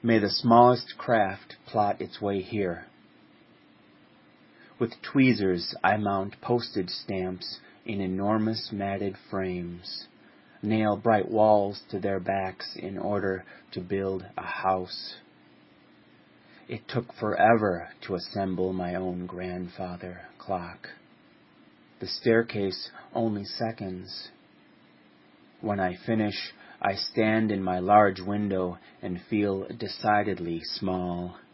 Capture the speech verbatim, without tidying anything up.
May the smallest craft plot its way here. With tweezers I mount postage stamps in enormous matted frames, nail bright walls to their backs in order to build a house. It took forever to assemble my own grandfather clock. The staircase only seconds. When I finish, I stand in my large window and feel decidedly small.